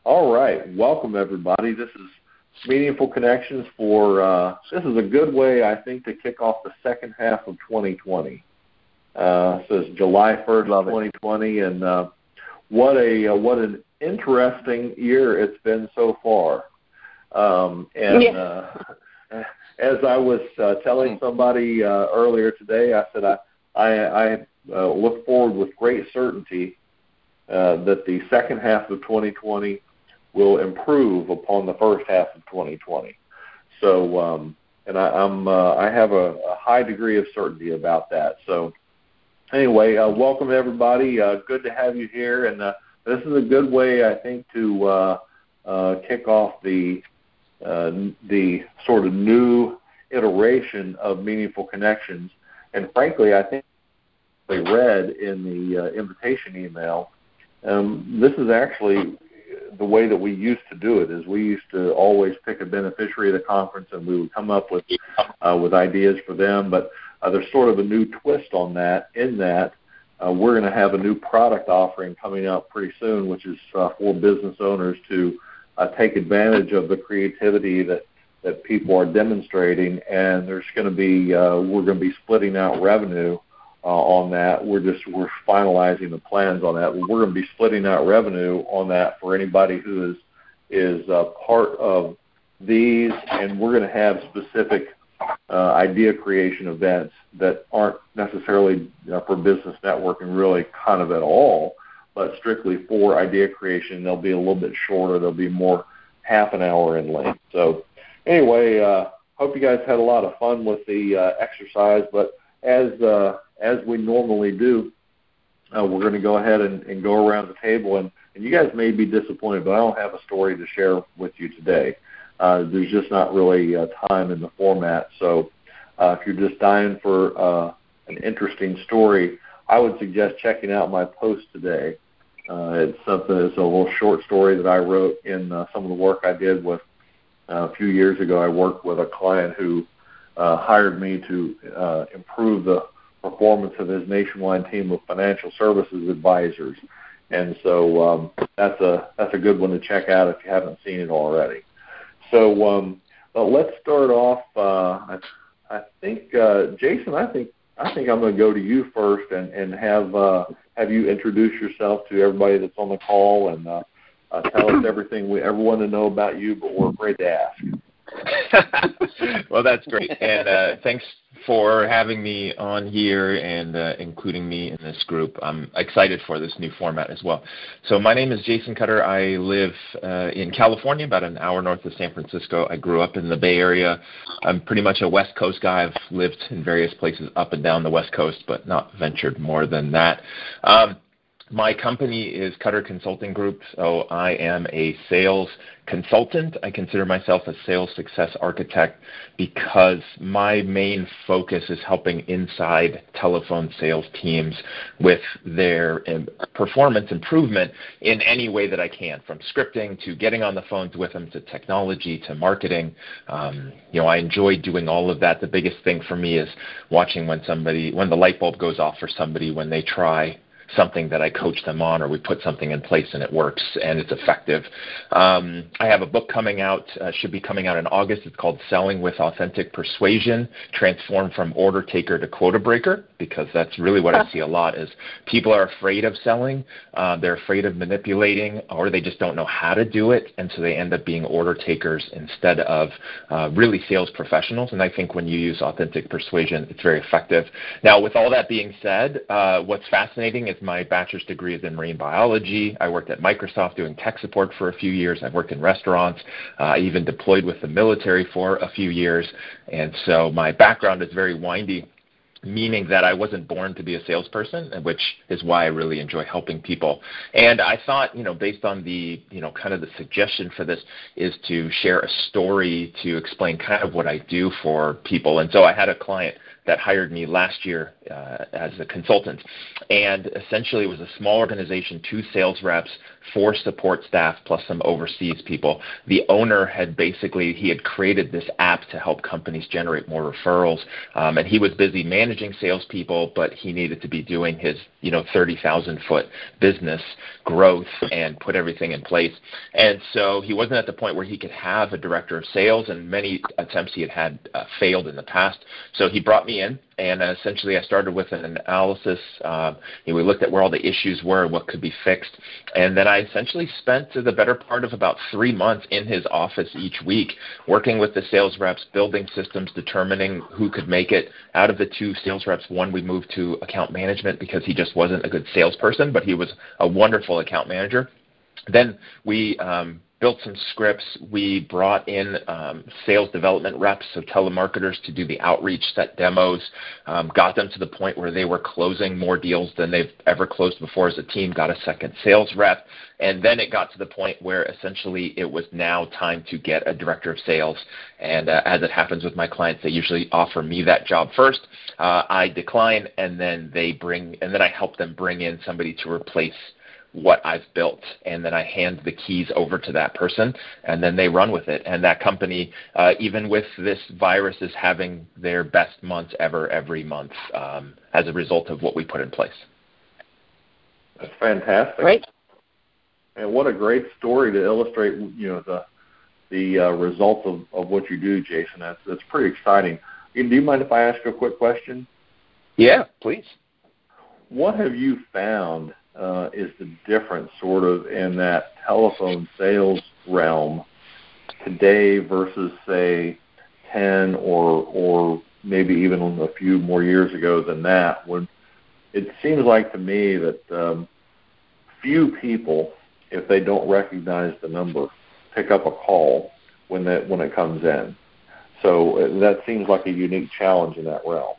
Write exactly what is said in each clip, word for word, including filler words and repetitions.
All right. Welcome, everybody. This is Meaningful Connections for, uh, this is a good way, I think, to kick off the second half of twenty twenty. Uh, so it's July first, Love twenty twenty, and uh, what a uh, what an interesting year it's been so far. Um, and yeah. uh, as I was uh, telling somebody uh, earlier today, I said I I, I uh, look forward with great certainty uh, that the second half of twenty twenty will improve upon the first half of twenty twenty. So, um, and I, I'm uh, I have a, a high degree of certainty about that. So, anyway, uh, welcome everybody. Uh, good to have you here, and uh, this is a good way, I think, to uh, uh, kick off the uh, the sort of new iteration of Meaningful Connections. And frankly, I think they read in the uh, invitation email. Um, this is actually the way that we used to do it. Is we used to always pick a beneficiary of the conference, and we would come up with uh, with ideas for them. But uh, there's sort of a new twist on that. In that, uh, we're going to have a new product offering coming up pretty soon, which is uh, for business owners to uh, take advantage of the creativity that that people are demonstrating. And there's going to be uh, we're going to be splitting out revenue Uh, on that. We're just we're finalizing the plans on that. We're going to be splitting out revenue on that for anybody who is is uh, part of these, and we're going to have specific uh, idea creation events that aren't necessarily uh, for business networking really kind of at all, but strictly for idea creation. They'll be a little bit shorter. They'll be more half an hour in length. So anyway, uh, hope you guys had a lot of fun with the uh, exercise, but as uh, as we normally do, uh, we're going to go ahead and, and go around the table. And, and you guys may be disappointed, but I don't have a story to share with you today. Uh, there's just not really uh, time in the format. So uh, if you're just dying for uh, an interesting story, I would suggest checking out my post today. Uh, it's something. It's a little short story that I wrote in uh, some of the work I did with uh, a few years ago. I worked with a client who uh, hired me to uh, improve the performance of his nationwide team of financial services advisors, and so um, that's a that's a good one to check out if you haven't seen it already. So, um, but let's start off. Uh, I, I think uh, Jason, I think I think I'm going to go to you first and and have uh, have you introduce yourself to everybody that's on the call and uh, uh, tell us everything we ever want to know about you, but we're afraid to ask. Well, that's great, and uh, thanks for having me on here and uh, including me in this group. I'm excited for this new format as well. So my name is Jason Cutter. I live uh, in California, about an hour north of San Francisco. I grew up in the Bay Area. I'm pretty much a West Coast guy. I've lived in various places up and down the West Coast, but not ventured more than that. Um, My company is Cutter Consulting Group, so I am a sales consultant. I consider myself a sales success architect because my main focus is helping inside telephone sales teams with their performance improvement in any way that I can, from scripting to getting on the phones with them to technology to marketing. Um, you know, I enjoy doing all of that. The biggest thing for me is watching when somebody, when the light bulb goes off for somebody when they try something that I coach them on, or we put something in place and it works and it's effective. Um, I have a book coming out, uh, should be coming out in August. It's called Selling with Authentic Persuasion, Transform from Order Taker to Quota Breaker, because that's really what I see a lot is people are afraid of selling. Uh, they're afraid of manipulating, or they just don't know how to do it. And so they end up being order takers instead of uh, really sales professionals. And I think when you use authentic persuasion, it's very effective. Now, with all that being said, uh, what's fascinating is my bachelor's degree is in marine biology. I worked at Microsoft doing tech support for a few years. I've worked in restaurants. Uh, I even deployed with the military for a few years. And so my background is very windy, meaning that I wasn't born to be a salesperson, which is why I really enjoy helping people. And I thought, you know, based on the, you know, kind of the suggestion for this is to share a story to explain kind of what I do for people. And so I had a client that hired me last year uh, as a consultant. And essentially it was a small organization, two sales reps, four support staff, plus some overseas people. The owner had basically, he had created this app to help companies generate more referrals. Um, and he was busy managing salespeople, but he needed to be doing his, you know, thirty thousand foot business growth and put everything in place. And so he wasn't at the point where he could have a director of sales, and many attempts he had had uh, failed in the past. So he brought me in, and uh, essentially I started with an analysis. Uh, you know, we looked at where all the issues were and what could be fixed. And then I essentially spent the better part of about three months in his office each week, working with the sales reps, building systems, determining who could make it. Out of the two sales reps, one we moved to account management because he just wasn't a good salesperson, but he was a wonderful account manager. Then we um, built some scripts. We brought in um, sales development reps, so telemarketers, to do the outreach, set demos, um, got them to the point where they were closing more deals than they've ever closed before as a team, got a second sales rep. And then it got to the point where essentially it was now time to get a director of sales. And uh, as it happens with my clients, they usually offer me that job first. Uh, I decline, and then they bring, and then I help them bring in somebody to replace what I've built, and then I hand the keys over to that person, and then they run with it. And that company, uh, even with this virus, is having their best months ever every month um, as a result of what we put in place. That's fantastic. Great. And what a great story to illustrate, you know, the the uh, results of, of what you do, Jason. That's that's pretty exciting. Do you mind if I ask you a quick question? Yeah, please. What have you found Uh, is the difference sort of in that telephone sales realm today versus, say, ten or or maybe even a few more years ago than that, when it seems like to me that um, few people, if they don't recognize the number, pick up a call when that when it comes in. So uh, that seems like a unique challenge in that realm.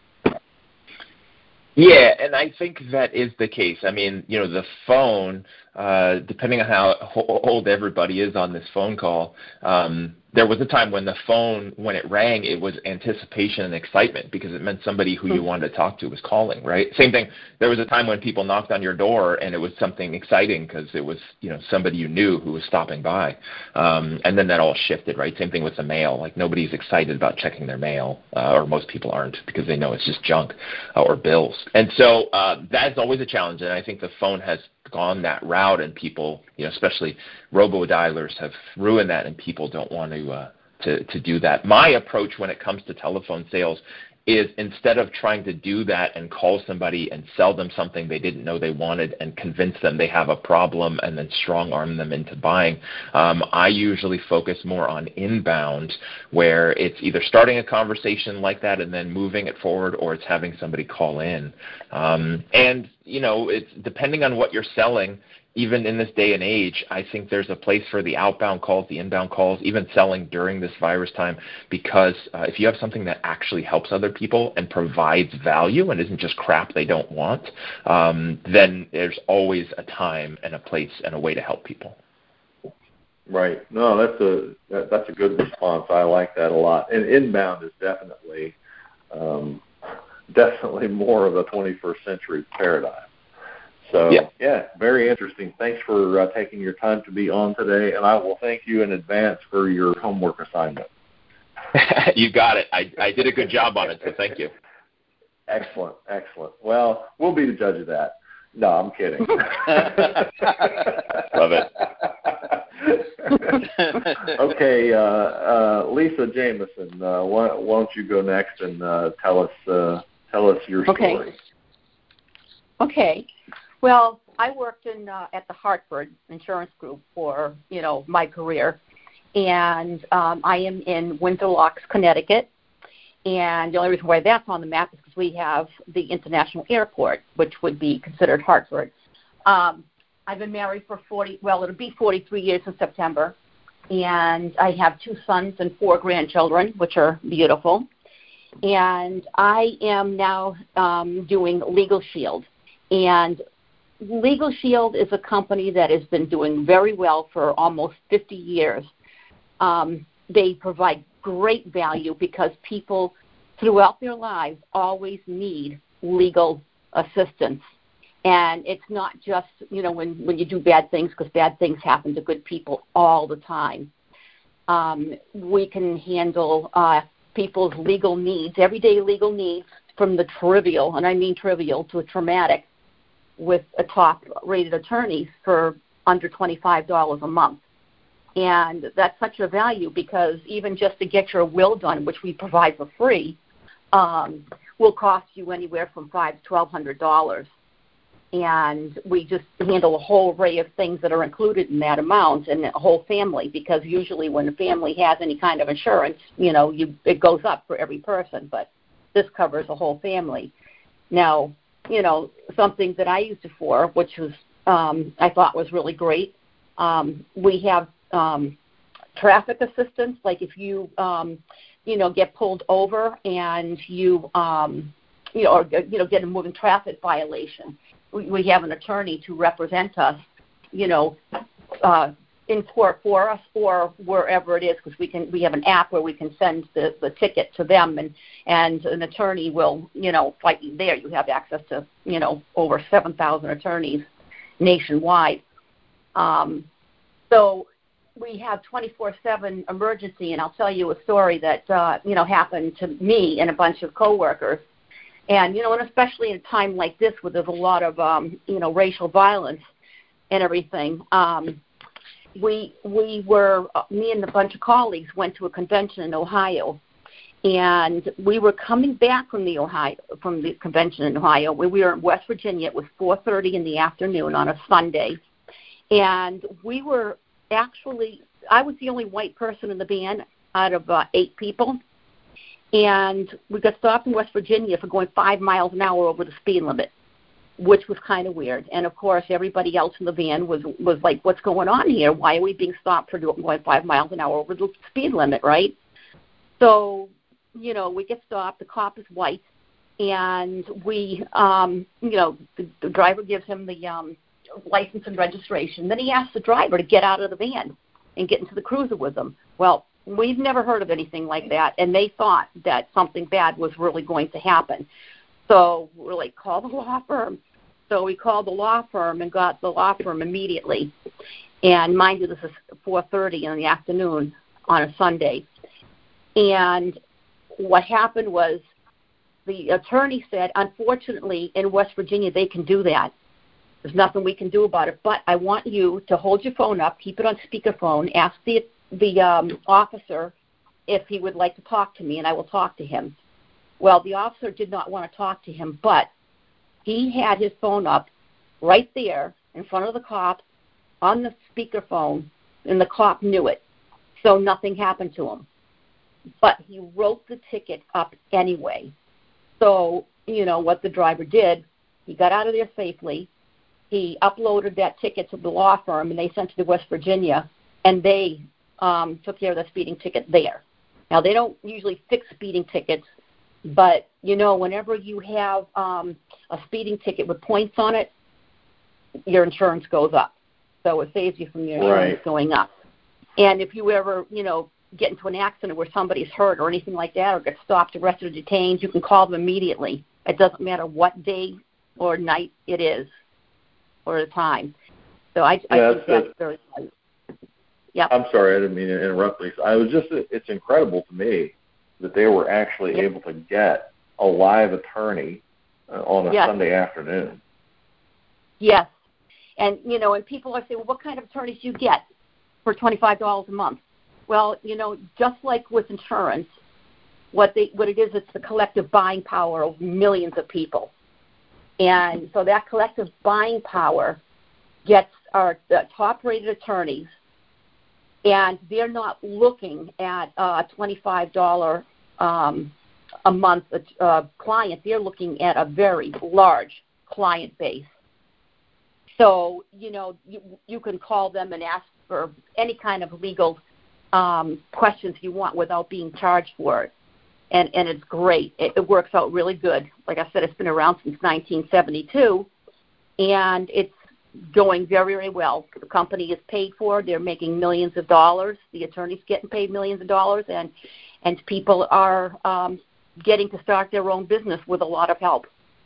Yeah, and I think that is the case. I mean, you know, the phone, uh, depending on how old everybody is on this phone call, um, there was a time when the phone, when it rang, it was anticipation and excitement because it meant somebody who you wanted to talk to was calling, right? Same thing. There was a time when people knocked on your door and it was something exciting because it was, you know, somebody you knew who was stopping by. Um, and then that all shifted, right? Same thing with the mail. Like nobody's excited about checking their mail, uh, or most people aren't because they know it's just junk uh, or bills. And so uh, that's always a challenge. And I think the phone has gone that route, and people, you know, especially robo-dialers have ruined that, and people don't want to, uh, to to do that. My approach when it comes to telephone sales is, instead of trying to do that and call somebody and sell them something they didn't know they wanted and convince them they have a problem and then strong arm them into buying, um, I usually focus more on inbound, where it's either starting a conversation like that and then moving it forward, or it's having somebody call in. Um, and, you know, it's depending on what you're selling. Even in this day and age, I think there's a place for the outbound calls, the inbound calls, even selling during this virus time, because uh, if you have something that actually helps other people and provides value and isn't just crap they don't want, um, then there's always a time and a place and a way to help people. Right. No, that's a that, that's a good response. I like that a lot. And inbound is definitely um, definitely more of a twenty-first century paradigm. So, yeah. yeah, very interesting. Thanks for uh, taking your time to be on today, and I will thank you in advance for your homework assignment. You got it. I, I did a good job on it, so thank you. Excellent, excellent. Well, we'll be the judge of that. No, I'm kidding. Love it. Okay, uh, uh, Lisa Jameson, uh, why, why don't you go next and uh, tell us uh, tell us your okay. story? Okay. Well, I worked in uh, at the Hartford Insurance Group for, you know, my career, and um, I am in Windsor Locks, Connecticut, and the only reason why that's on the map is because we have the International Airport, which would be considered Hartford. Um, I've been married for forty, well, it'll be forty-three years in September, and I have two sons and four grandchildren, which are beautiful, and I am now um, doing Legal Shield, and Legal Shield is a company that has been doing very well for almost fifty years. Um, they provide great value because people throughout their lives always need legal assistance. And it's not just, you know, when, when you do bad things, because bad things happen to good people all the time. Um, we can handle uh, people's legal needs, everyday legal needs, from the trivial, and I mean trivial, to a traumatic, with a top-rated attorney for under twenty-five dollars a month. And that's such a value, because even just to get your will done, which we provide for free, um, will cost you anywhere from five hundred to twelve hundred dollars. And we just handle a whole array of things that are included in that amount, and a whole family, because usually when a family has any kind of insurance, you know, you, it goes up for every person, but this covers a whole family. Now, you know, something that I used it for, which was um, I thought was really great, um, we have um, traffic assistance, like if you, um, you know, get pulled over and you, um, you know, or, you know, get a moving traffic violation. We have an attorney to represent us, you know, uh, in court for us, or wherever it is, because we can. We have an app where we can send the, the ticket to them, and, and an attorney will, you know, fight you there. You have access to, you know, over seven thousand attorneys nationwide. Um, so we have twenty-four seven emergency, and I'll tell you a story that, uh, you know, happened to me and a bunch of coworkers. And, you know, and especially in a time like this where there's a lot of, um, you know, racial violence and everything, um, we we were, uh, me and a bunch of colleagues went to a convention in Ohio. And we were coming back from the Ohio from the convention in Ohio. We were in West Virginia. It was four thirty in the afternoon on a Sunday. And we were actually, I was the only white person in the van out of uh, eight people. And we got stopped in West Virginia for going five miles an hour over the speed limit, which was kind of weird. And, of course, everybody else in the van was, was like, what's going on here? Why are we being stopped for going five miles an hour over the speed limit, right? So, you know, we get stopped. The cop is white. And we, um, you know, the, the driver gives him the um, license and registration. Then he asks the driver to get out of the van and get into the cruiser with him. Well, we've never heard of anything like that, and they thought that something bad was really going to happen. So we're like, call the law firm. So we called the law firm and got the law firm immediately. And mind you, this is four thirty in the afternoon on a Sunday. And what happened was the attorney said, unfortunately, in West Virginia, they can do that. There's nothing we can do about it. But I want you to hold your phone up, keep it on speakerphone, ask the the um, officer if he would like to talk to me, and I will talk to him. Well, the officer did not want to talk to him, but he had his phone up right there in front of the cop on the speakerphone, and the cop knew it, so nothing happened to him. But he wrote the ticket up anyway. So, you know, what the driver did, he got out of there safely. He uploaded that ticket to the law firm, and they sent it to West Virginia, and they Um, took care of the speeding ticket there. Now, they don't usually fix speeding tickets, but, you know, whenever you have um, a speeding ticket with points on it, your insurance goes up. So it saves you from your insurance Right. going up. And if you ever, you know, get into an accident where somebody's hurt or anything like that, or get stopped, arrested, or detained, you can call them immediately. It doesn't matter what day or night it is or the time. So I, I yeah, think that's very nice. Yep. I'm sorry, I didn't mean to interrupt, Lisa. I was just, it's incredible to me that they were actually Yep. able to get a live attorney uh, on a yes. Sunday afternoon. Yes. And, you know, and people are saying, well, what kind of attorneys do you get for twenty-five dollars a month? Well, you know, just like with insurance, what they what it is, it's the collective buying power of millions of people. And so that collective buying power gets our the top-rated attorneys, and they're not looking at a twenty-five dollars um, a month uh, client. They're looking at a very large client base. So, you know, you, you can call them and ask for any kind of legal um, questions you want without being charged for it. And, and it's great. It, it works out really good. Like I said, it's been around since nineteen seventy-two, and it's going very, very well. The company is paid for. They're making millions of dollars. The attorney's getting paid millions of dollars, and and people are, um, getting to start their own business with a lot of help.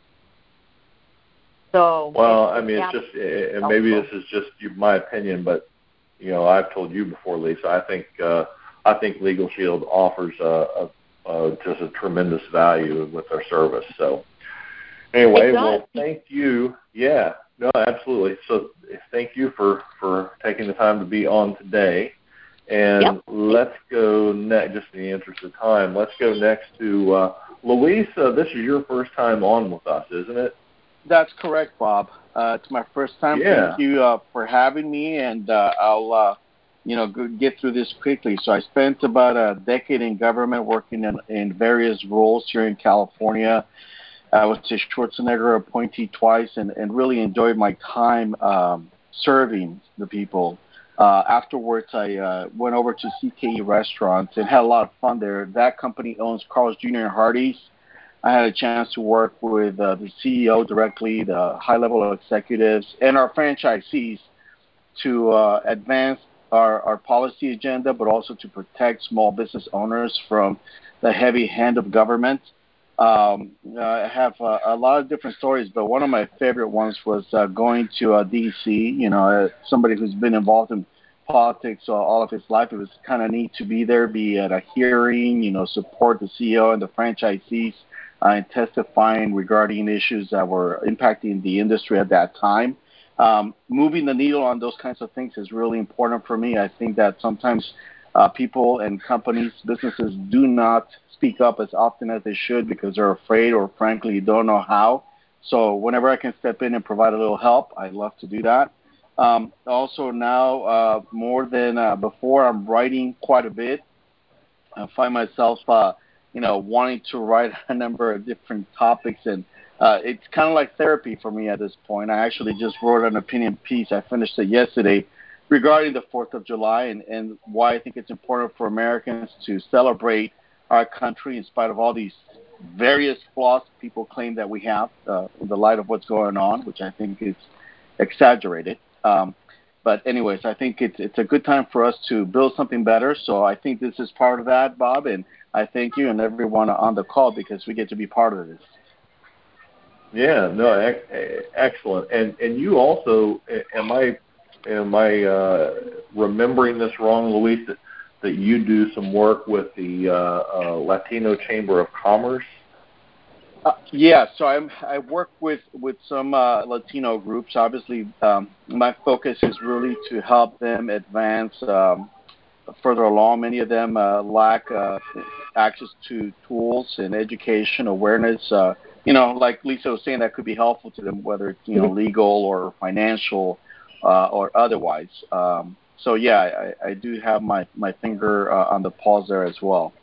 So well, I mean, it's just, and maybe this is just my opinion, but you know, I've told you before, Lisa. I think uh, I think Legal Shield offers a, a, a, just a tremendous value with their service. So anyway, well, thank you. Yeah, no, absolutely. So thank you for, for taking the time to be on today. And yep. Let's go next, just in the interest of time, let's go next to uh, Luis. Uh, this is your first time on with us, isn't it? That's correct, Bob. Uh, it's my first time. Yeah. Thank you uh, for having me, and uh, I'll, uh, you know, get through this quickly. So I spent about a decade in government working in, in various roles here in California. I was a Schwarzenegger appointee twice and, and really enjoyed my time um, serving the people. Uh, afterwards, I uh, went over to C K E Restaurants and had a lot of fun there. That company owns Carl's Junior and Hardee's. I had a chance to work with uh, the C E O directly, the high-level executives, and our franchisees to uh, advance our, our policy agenda, but also to protect small business owners from the heavy hand of government. Um, I have uh, a lot of different stories, but one of my favorite ones was uh, going to uh, D C. You know, uh, somebody who's been involved in politics uh, all of his life. It was kind of neat to be there, be at a hearing, you know, support the C E O and the franchisees uh, in testifying regarding issues that were impacting the industry at that time. Um, moving the needle on those kinds of things is really important for me. I think that sometimes uh, people and companies, businesses do not speak up as often as they should because they're afraid or frankly don't know how. So whenever I can step in and provide a little help, I love to do that. Um, also now, uh, more than uh, before, I'm writing quite a bit. I find myself, uh, you know, wanting to write a number of different topics, and uh, it's kind of like therapy for me at this point. I actually just wrote an opinion piece. I finished it yesterday regarding the fourth of July and, and why I think it's important for Americans to celebrate our country in spite of all these various flaws people claim that we have uh, in the light of what's going on, which I think is exaggerated. Um, but anyways, I think it's it's a good time for us to build something better. So I think this is part of that, Bob, and I thank you and everyone on the call because we get to be part of this. Yeah, no, ec- excellent. And and you also, am I am I uh, remembering this wrong, Luis? That, that you do some work with the uh, uh, Latino Chamber of Commerce? Uh, yeah, so I'm, I work with, with some uh, Latino groups. Obviously, um, my focus is really to help them advance um, further along. Many of them uh, lack uh, access to tools and education, awareness. Uh, you know, like Lisa was saying, that could be helpful to them, whether it's, you know, legal or financial uh, or otherwise. Um, so, yeah, I, I do have my, my finger uh, on the pulse there as well.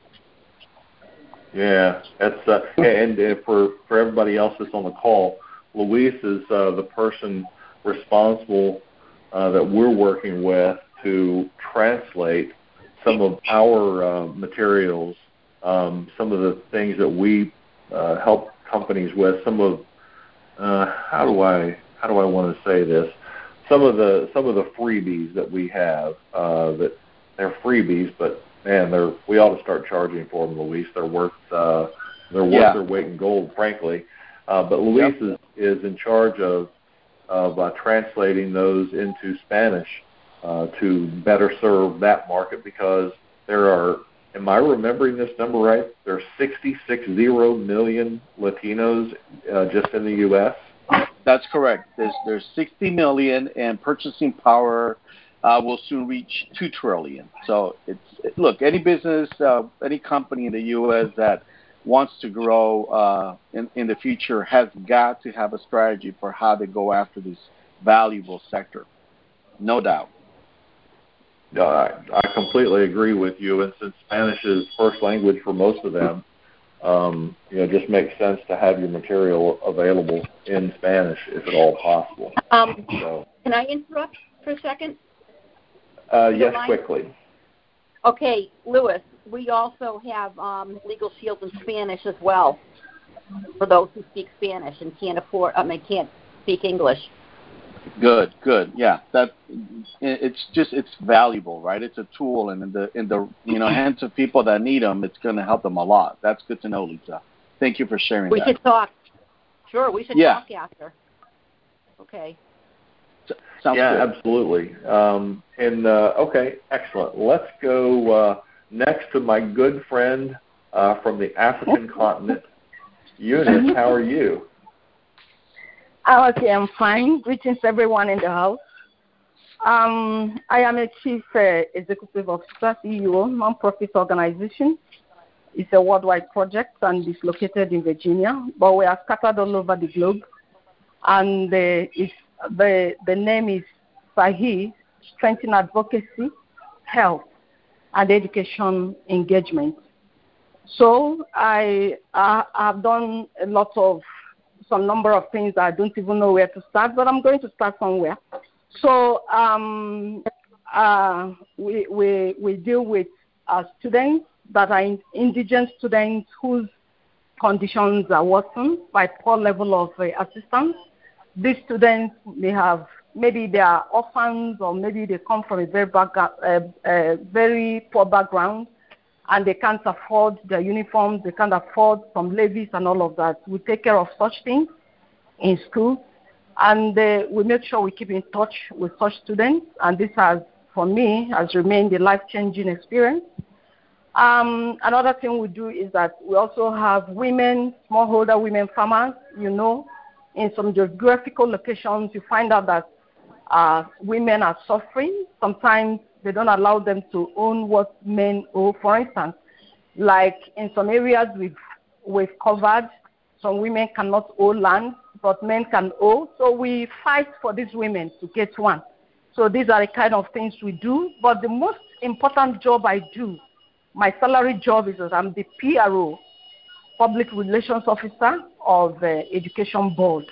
Yeah, that's uh, and uh, for for everybody else that's on the call, Luis is uh, the person responsible uh, that we're working with to translate some of our uh, materials, um, some of the things that we uh, help companies with. Some of uh, how do I how do I want to say this? Some of the some of the freebies that we have uh, that they're freebies, but man, they're we ought to start charging for them, Luis. They're worth uh, they're worth yeah. their weight in gold, frankly. Uh, but Luis yep. is, is in charge of of uh, translating those into Spanish uh, to better serve that market because there are. Am I remembering this number right? There are sixty-six million Latinos uh, just in the U S That's correct. There's there's sixty million, and purchasing power uh, will soon reach two trillion. So it's it, look, any business, uh, any company in the U S that wants to grow uh, in in the future has got to have a strategy for how to go after this valuable sector. No doubt. No, I, I completely agree with you. And since Spanish is first language for most of them, um, you know, it just makes sense to have your material available in Spanish if at all possible. Um, so, can I interrupt for a second? Uh, yes, quickly. Okay, Luis, we also have um, Legal Shield in Spanish as well for those who speak Spanish and can't afford, I mean, can't speak English. Good, good. Yeah, that it's just it's valuable, right? It's a tool, and in the in the you know hands of people that need them, it's going to help them a lot. That's good to know, Lisa. Thank you for sharing We that. should talk. Sure, we should Yeah. talk after. Okay. Sounds yeah, good. absolutely. Um, and uh, okay, excellent. Let's go uh, next to my good friend uh, from the African continent, Eunice. How are you? Okay, I'm fine. Greetings, everyone in the house. Um, I am a Chief uh, Executive Officer, C E O, non-profit organization. It's a worldwide project and it's located in Virginia, but we are scattered all over the globe. And uh, it's, the the name is SAHE, Strengthen Advocacy, Health, and Education Engagement. So I uh, have done a lot of some number of things that I don't even know where to start, but I'm going to start somewhere. So um, uh, we, we, we deal with uh, students that are in, indigent students whose conditions are worsened by poor level of uh, assistance. These students may have, maybe they are orphans or maybe they come from a very, back, uh, uh, very poor background and they can't afford their uniforms, they can't afford some levies and all of that. We take care of such things in school, and uh, we make sure we keep in touch with such students, and this has, for me, has remained a life-changing experience. Um, another thing we do is that we also have women, smallholder women farmers. You know, in some geographical locations, you find out that uh, women are suffering. Sometimes they don't allow them to own what men own. For instance, like in some areas we've, we've covered, some women cannot own land, but men can own. So we fight for these women to get one. So these are the kind of things we do. But the most important job I do, my salary job, is that I'm the P R O, Public Relations Officer of the Education Board.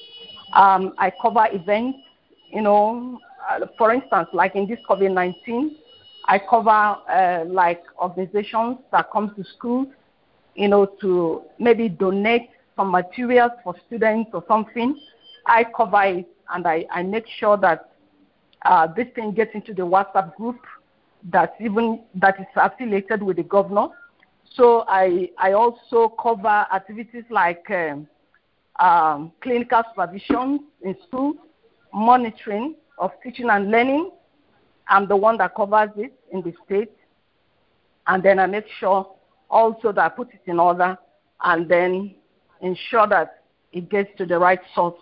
Um, I cover events, you know, uh, for instance, like in this COVID nineteen, I cover uh, like organizations that come to schools, you know, to maybe donate some materials for students or something. I cover it, and I, I make sure that uh, this thing gets into the WhatsApp group that even that is affiliated with the governor. So I I also cover activities like um, um, clinical supervision in schools, monitoring of teaching and learning. I'm the one that covers it in the state, and then I make sure also that I put it in order and then ensure that it gets to the right source.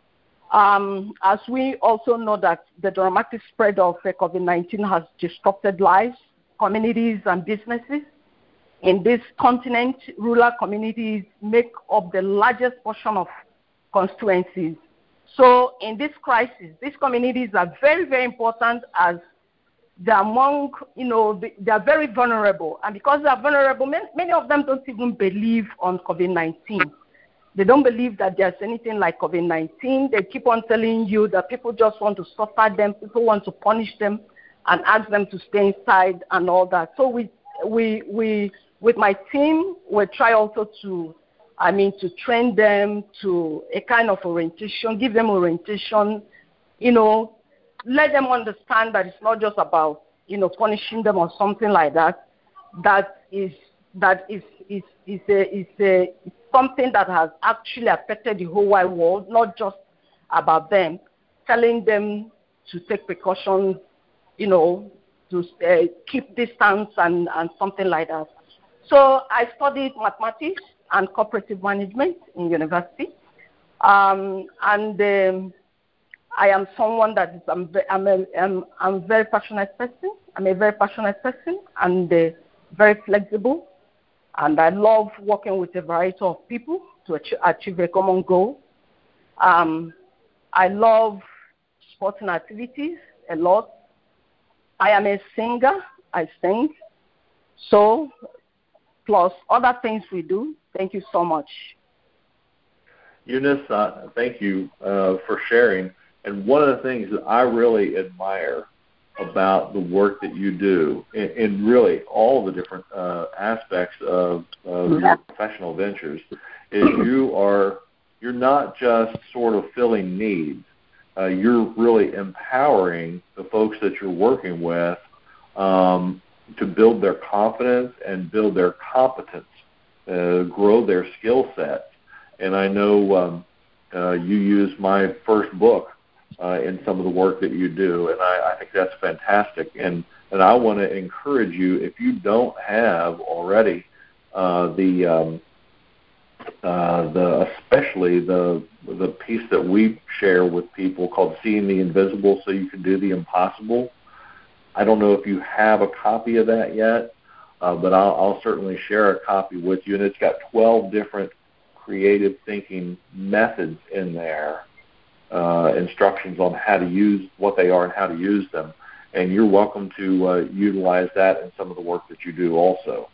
Um, as we also know that the dramatic spread of uh, COVID nineteen has disrupted lives, communities, and businesses. In this continent, rural communities make up the largest portion of constituencies. So in this crisis, these communities are very, very important as they're among, you know, they're very vulnerable. And because they're vulnerable, many, many of them don't even believe on COVID nineteen. They don't believe that there's anything like COVID nineteen. They keep on telling you that people just want to suffer them, people want to punish them and ask them to stay inside and all that. So we, we, we, with my team, we try also to, I mean, to train them to a kind of orientation, give them orientation, you know, let them understand that it's not just about, you know, punishing them or something like that. That is, that is, is, is, a, is, a, is something that has actually affected the whole wide world, not just about them. Telling them to take precautions, you know, to uh, keep distance and, and something like that. So I studied mathematics and cooperative management in university, um, and um, I am someone that is, I'm, I'm, a, I'm, I'm a very passionate person. I'm a very passionate person and uh, very flexible, and I love working with a variety of people to achieve, achieve a common goal. Um, I love sporting activities a lot. I am a singer. I sing. So, plus other things we do. Thank you so much. Eunice, uh, thank you uh, for sharing. And one of the things that I really admire about the work that you do in, in really all the different uh, aspects of, of your professional ventures is you are, you're not just sort of filling needs. uh, you're really empowering the folks that you're working with um, to build their confidence and build their competence, uh, grow their skill sets. And I know um, uh, you use my first book uh, in some of the work that you do, and I, I think that's fantastic. And, and I want to encourage you, if you don't have already uh, the um, Uh, the especially the the piece that we share with people called Seeing the Invisible So You Can Do the Impossible. I don't know if you have a copy of that yet, uh, but I'll, I'll certainly share a copy with you. And it's got twelve different creative thinking methods in there, uh, instructions on how to use what they are and how to use them. And you're welcome to uh, utilize that in some of the work that you do also.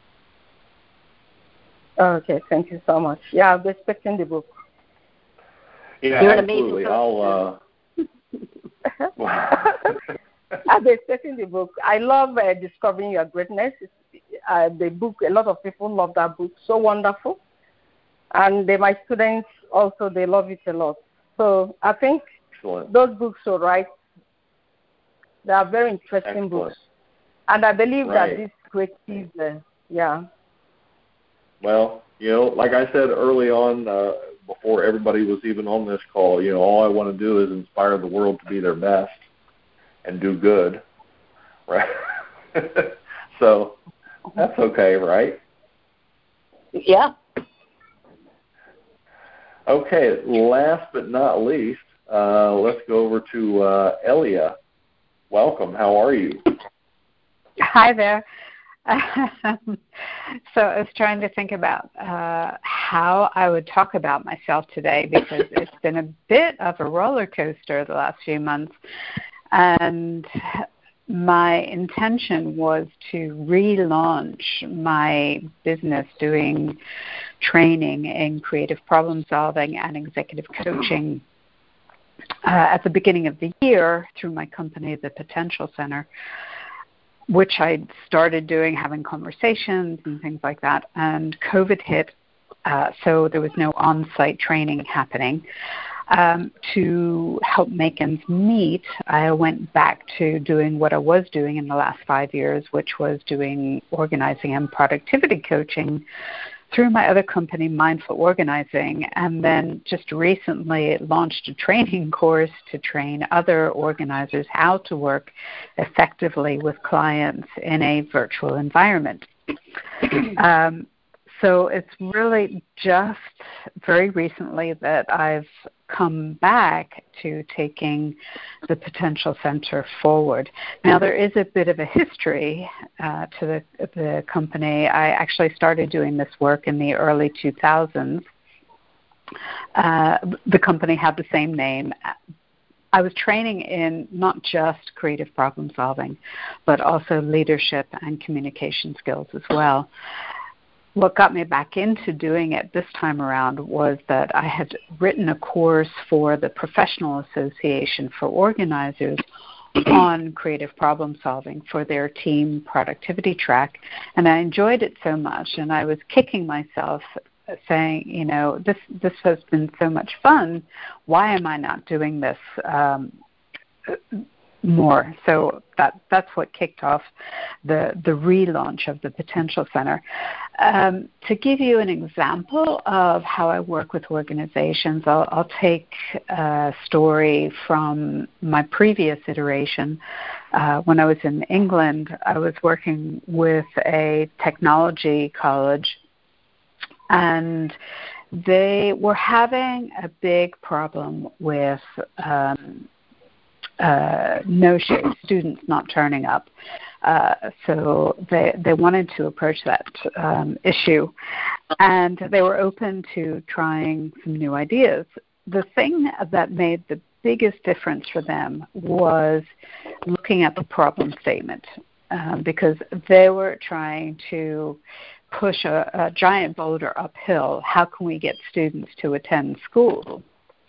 Okay, thank you so much. Yeah, I'll be expecting the book. Yeah, You're absolutely. I'll. Uh... I'll be expecting the book. I love uh, Discovering Your Greatness. Uh, the book, a lot of people love that book. So wonderful, and they, my students also, they love it a lot. So I think Excellent. Those books are right. They are very interesting Excellent. Books, and I believe right. that this creative, uh, yeah. Well, you know, like I said early on, uh, before everybody was even on this call, you know, all I want to do is inspire the world to be their best and do good, right? So that's okay, right? Yeah. Okay, last but not least, uh, let's go over to uh, Elia. Welcome. How are you? Hi there. So I was trying to think about uh, how I would talk about myself today, because it's been a bit of a roller coaster the last few months. And my intention was to relaunch my business doing training in creative problem solving and executive coaching uh, at the beginning of the year through my company, The Potential Center, which I started doing, having conversations and things like that. And COVID hit, uh, so there was no on-site training happening. Um, to help make ends meet, I went back to doing what I was doing in the last five years, which was doing organizing and productivity coaching through my other company, Mindful Organizing, and then just recently launched a training course to train other organizers how to work effectively with clients in a virtual environment. Um, so it's really just very recently that I've come back to taking the Potential Center forward. Now, there is a bit of a history uh, to the, the company. I actually started doing this work in the early two thousands. Uh, the company had the same name. I was training in not just creative problem solving, but also leadership and communication skills as well. What got me back into doing it this time around was that I had written a course for the Professional Association for Organizers on creative problem solving for their team productivity track, and I enjoyed it so much, and I was kicking myself saying, you know, this this has been so much fun. Why am I not doing this um, more? So that that's what kicked off the the relaunch of the Potential Center. Um, to give you an example of how I work with organizations, I'll, I'll take a story from my previous iteration. Uh, when I was in England, I was working with a technology college, and they were having a big problem with um, uh, no-show, students not turning up. Uh, so they they wanted to approach that um, issue, and they were open to trying some new ideas. The thing that made the biggest difference for them was looking at the problem statement, um, because they were trying to push a, a giant boulder uphill. How can we get students to attend school?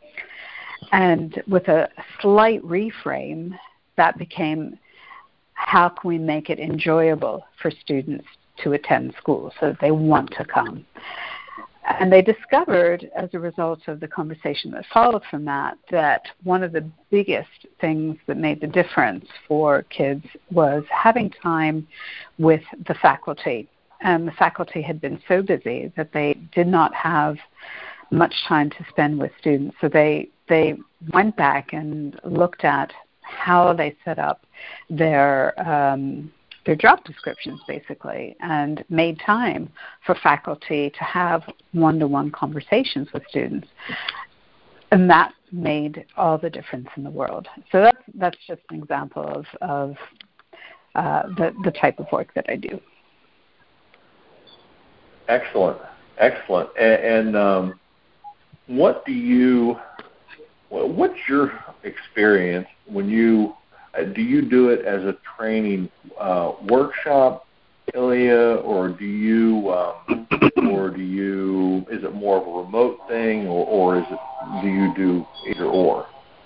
And with a slight reframe, that became, how can we make it enjoyable for students to attend school so that they want to come? And they discovered, as a result of the conversation that followed from that, that one of the biggest things that made the difference for kids was having time with the faculty. And the faculty had been so busy that they did not have much time to spend with students. So they they went back and looked at how they set up their um, their job descriptions, basically, and made time for faculty to have one-to-one conversations with students. And that made all the difference in the world. So that's, that's just an example of, of uh, the, the type of work that I do. Excellent. Excellent. And, and um, what do you, what's your experience when you, do you do it as a training uh, workshop, Ilya, or do you, um, or do you, is it more of a remote thing, or, or is it, do you do either or?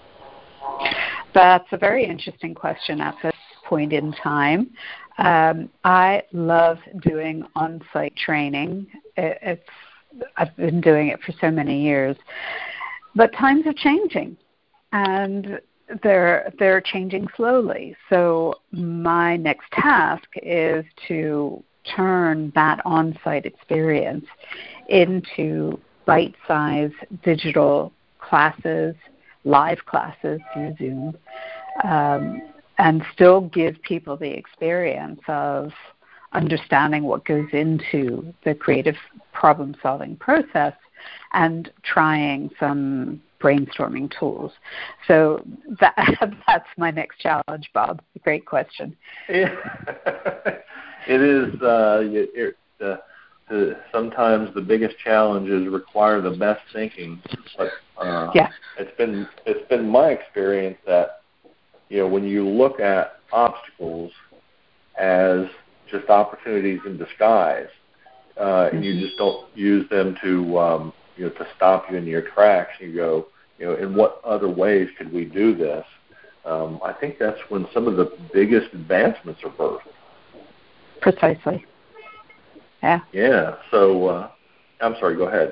That's a very interesting question at this point in time. Um, I love doing on-site training. It, it's I've been doing it for so many years, but times are changing, and they're they're changing slowly. So my next task is to turn that on-site experience into bite-sized digital classes, live classes through Zoom, um, and still give people the experience of understanding what goes into the creative problem-solving process and trying some brainstorming tools. So that, that's my next challenge, Bob. Great question. Yeah. It is. Uh, it, it, uh, the, sometimes the biggest challenges require the best thinking. But uh, yeah. it's been it's been my experience that, you know, when you look at obstacles as just opportunities in disguise, uh, mm-hmm. and you just don't use them to um, you know, to stop you in your tracks. You go, you know, in what other ways could we do this? Um, I think that's when some of the biggest advancements are birthed. Precisely. Yeah. Yeah. So, uh, I'm sorry. Go ahead.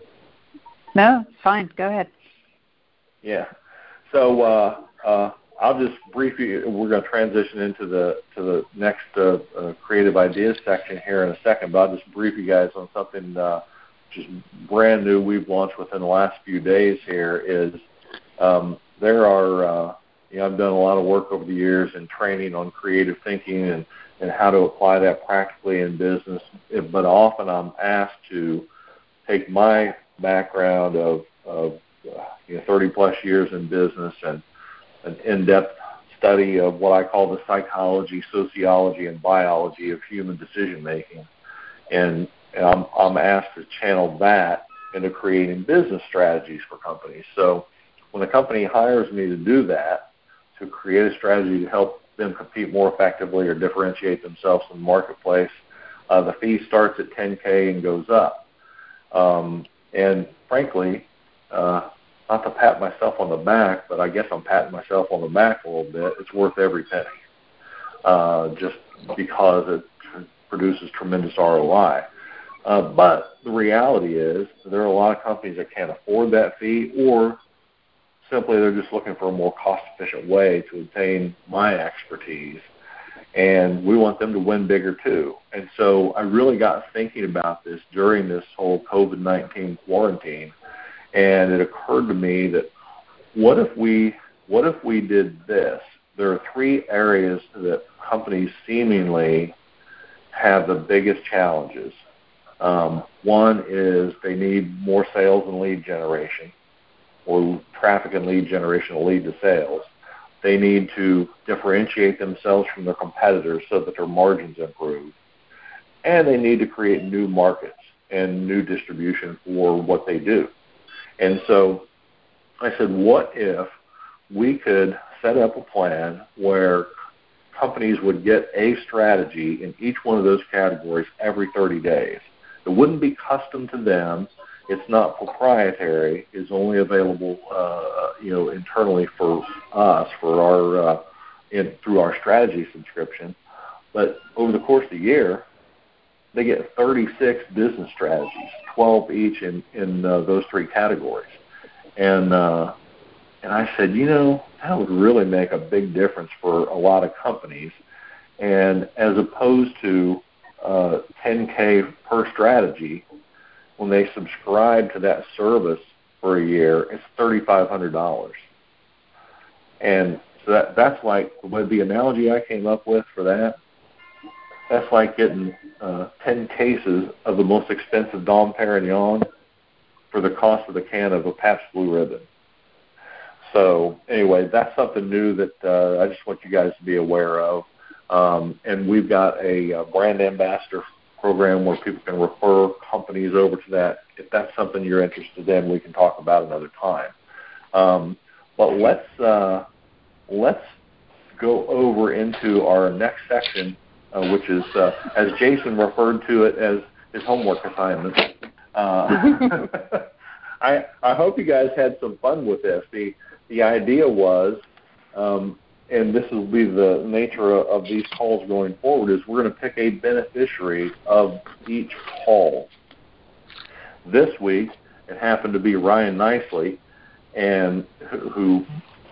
No, it's fine. Go ahead. Yeah. So, uh, uh, I'll just brief you. We're going to transition into the to the next uh, uh, creative ideas section here in a second, but I'll just brief you guys on something uh, just brand new we've launched within the last few days. Here is um, there are uh, you know, I've done a lot of work over the years in training on creative thinking and, and how to apply that practically in business. But often I'm asked to take my background of, of uh, you know, thirty plus years in business and an in-depth study of what I call the psychology, sociology, and biology of human decision-making. And, and I'm, I'm asked to channel that into creating business strategies for companies. So when a company hires me to do that, to create a strategy to help them compete more effectively or differentiate themselves in the marketplace, uh, the fee starts at ten K and goes up. Um, and frankly, uh, not to pat myself on the back, but I guess I'm patting myself on the back a little bit. It's worth every penny, uh, just because it tr- produces tremendous R O I. Uh, but the reality is there are a lot of companies that can't afford that fee, or simply they're just looking for a more cost-efficient way to obtain my expertise. And we want them to win bigger too. And so I really got thinking about this during this whole COVID nineteen quarantine. And it occurred to me that what if we what if we did this? There are three areas that companies seemingly have the biggest challenges. Um, one is they need more sales and lead generation, or traffic and lead generation will lead to sales. They need to differentiate themselves from their competitors so that their margins improve. And they need to create new markets and new distribution for what they do. And so I said, what if we could set up a plan where companies would get a strategy in each one of those categories every thirty days? It wouldn't be custom to them. It's not proprietary. It's only available, uh, you know, internally for us, for our, uh, in, through our strategy subscription. But over the course of the year, they get thirty-six business strategies, twelve each in in uh, those three categories. And uh, and I said, you know, that would really make a big difference for a lot of companies. And as opposed to uh, ten K per strategy, when they subscribe to that service for a year, it's thirty-five hundred dollars. And so that, that's like, with the analogy I came up with for that, that's like getting uh, ten cases of the most expensive Dom Perignon for the cost of the can of a Pabst Blue Ribbon. So anyway, that's something new that uh, I just want you guys to be aware of. Um, and we've got a, a brand ambassador program where people can refer companies over to that. If that's something you're interested in, we can talk about another time. Um, but let's uh, let's go over into our next section, uh, which is, uh, as Jason referred to it, as his homework assignment. Uh, I I hope you guys had some fun with this. The the idea was, um, and this will be the nature of, of these calls going forward, is we're going to pick a beneficiary of each call. This week, it happened to be Ryan Nicely, and who, who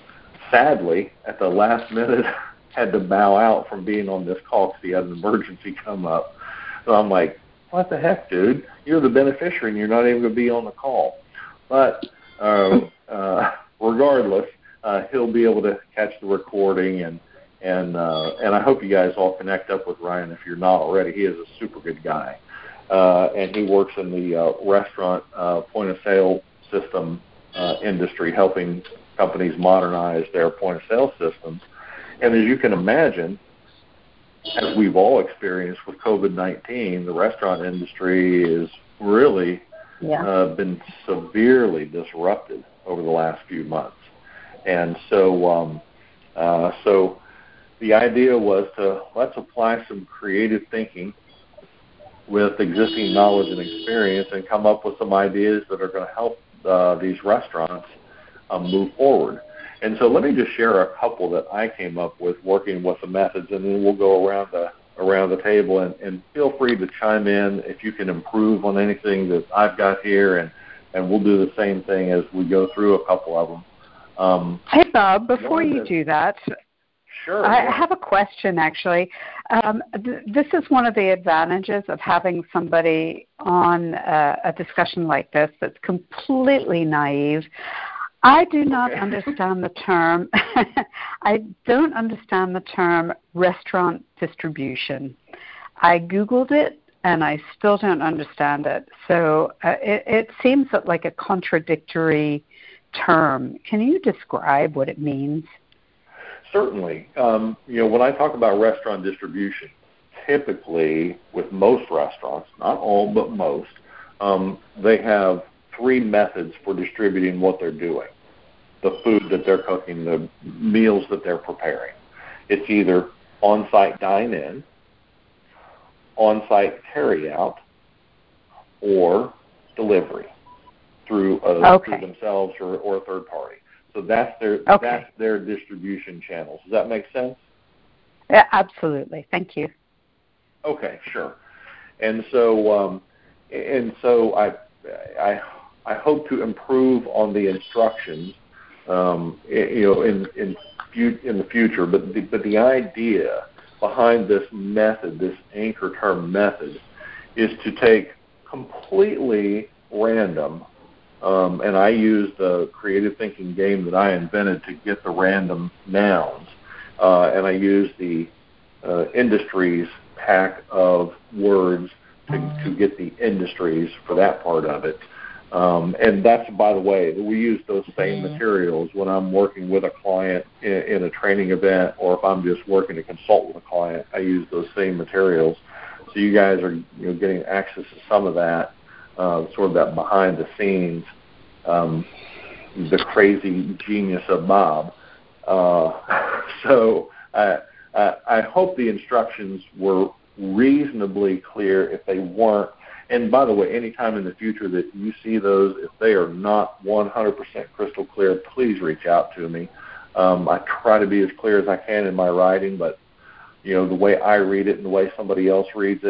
sadly, at the last minute, had to bow out from being on this call because he had an emergency come up. So I'm like, what the heck, dude? You're the beneficiary, and you're not even going to be on the call. But uh, uh, regardless, uh, he'll be able to catch the recording, and and uh, and I hope you guys all connect up with Ryan if you're not already. He is a super good guy, uh, and he works in the uh, restaurant uh, point of sale system uh, industry, helping companies modernize their point of sale systems. And as you can imagine, as we've all experienced with COVID nineteen, the restaurant industry is really yeah. uh, been severely disrupted over the last few months. And so um, uh, so the idea was to let's apply some creative thinking with existing knowledge and experience and come up with some ideas that are going to help uh, these restaurants um, move forward. And so let me just share a couple that I came up with working with the methods, and then we'll go around the around the table, and, and feel free to chime in if you can improve on anything that I've got here, and, and we'll do the same thing as we go through a couple of them. Um, hey, Bob, before you do that, sure, I yeah. have a question, actually. Um, th- this is one of the advantages of having somebody on uh, a discussion like this that's completely naive. I do not okay. understand the term. I don't understand the term restaurant distribution. I Googled it, and I still don't understand it. So uh, it, it seems like a contradictory term. Can you describe what it means? Certainly. Um, you know, when I talk about restaurant distribution, typically with most restaurants, not all but most, um, they have three methods for distributing what they're doing, the food that they're cooking, the meals that they're preparing. It's either on-site dine-in, on-site carry-out, or delivery through, uh, okay. through themselves or, or a third party. So that's their okay. that's their distribution channels. Does that make sense? Yeah, absolutely. Thank you. Okay, sure. And so um, and so I I I hope to improve on the instructions, um, you know, in in in the future. But the, but the idea behind this method, this anchor term method, is to take completely random. Um, and I use the creative thinking game that I invented to get the random nouns. Uh, and I use the uh, industries pack of words to, to get the industries for that part of it. Um, and that's, by the way, we use those same materials when I'm working with a client in, in a training event, or if I'm just working to consult with a client, I use those same materials. So you guys are, you know, getting access to some of that. Uh, sort of that behind the scenes, um, the crazy genius of Bob. Uh, so I, I, I hope the instructions were reasonably clear. If they weren't, and by the way, anytime in the future that you see those, if they are not one hundred percent crystal clear, please reach out to me. Um, I try to be as clear as I can in my writing, but you know, the way I read it and the way somebody else reads it